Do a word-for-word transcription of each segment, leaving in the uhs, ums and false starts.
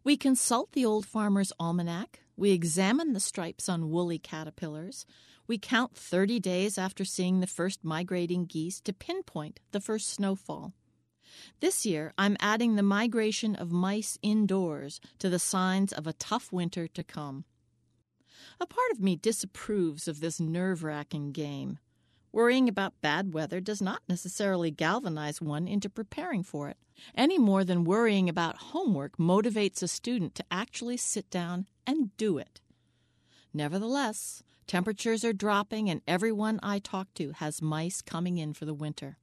We consult the old farmer's almanac. We examine the stripes on woolly caterpillars. We count thirty days after seeing the first migrating geese to pinpoint the first snowfall. This year, I'm adding the migration of mice indoors to the signs of a tough winter to come. A part of me disapproves of this nerve-wracking game. Worrying about bad weather does not necessarily galvanize one into preparing for it, any more than worrying about homework motivates a student to actually sit down and do it. Nevertheless, temperatures are dropping and everyone I talk to has mice coming in for the winter.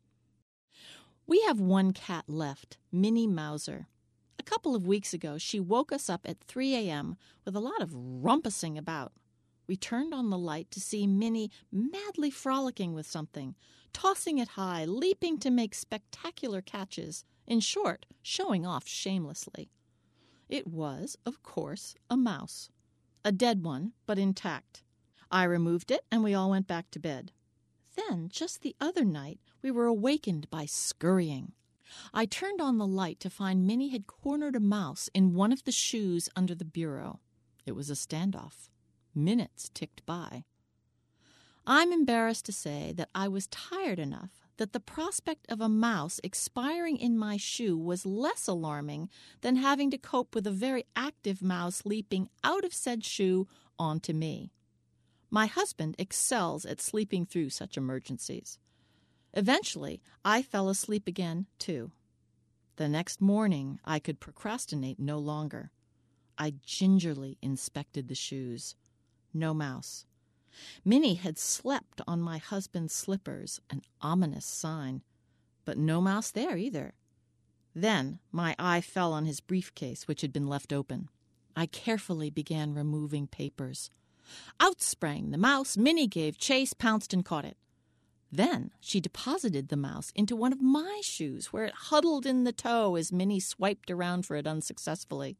We have one cat left, Minnie Mouser. A couple of weeks ago, she woke us up at three a.m. with a lot of rumpusing about. We turned on the light to see Minnie madly frolicking with something, tossing it high, leaping to make spectacular catches, in short, showing off shamelessly. It was, of course, a mouse. A dead one, but intact. I removed it, and we all went back to bed. Then, just the other night, we were awakened by scurrying. I turned on the light to find Minnie had cornered a mouse in one of the shoes under the bureau. It was a standoff. Minutes ticked by. I'm embarrassed to say that I was tired enough that the prospect of a mouse expiring in my shoe was less alarming than having to cope with a very active mouse leaping out of said shoe onto me. My husband excels at sleeping through such emergencies. Eventually, I fell asleep again, too. The next morning, I could procrastinate no longer. I gingerly inspected the shoes. No mouse. Minnie had slept on my husband's slippers, an ominous sign. But no mouse there either. Then my eye fell on his briefcase, which had been left open. I carefully began removing papers. Out sprang the mouse. Minnie gave chase, pounced, and caught it. Then she deposited the mouse into one of my shoes, where it huddled in the toe as Minnie swiped around for it unsuccessfully.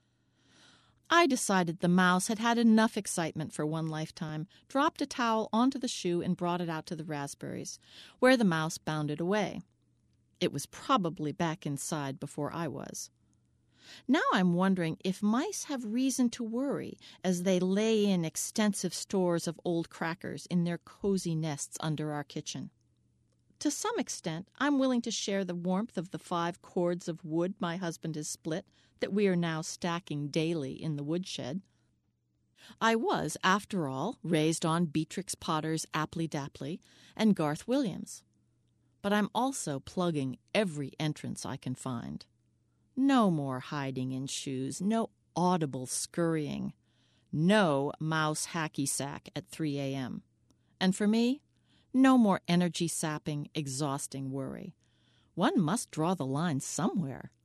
I decided the mouse had had enough excitement for one lifetime, dropped a towel onto the shoe, and brought it out to the raspberries, where the mouse bounded away. It was probably back inside before I was. Now I'm wondering if mice have reason to worry as they lay in extensive stores of old crackers in their cozy nests under our kitchen. To some extent, I'm willing to share the warmth of the five cords of wood my husband has split that we are now stacking daily in the woodshed. I was, after all, raised on Beatrix Potter's Apply Dapply and Garth Williams. But I'm also plugging every entrance I can find. No more hiding in shoes, no audible scurrying, no mouse hacky sack at three a.m. And for me, no more energy-sapping, exhausting worry. One must draw the line somewhere.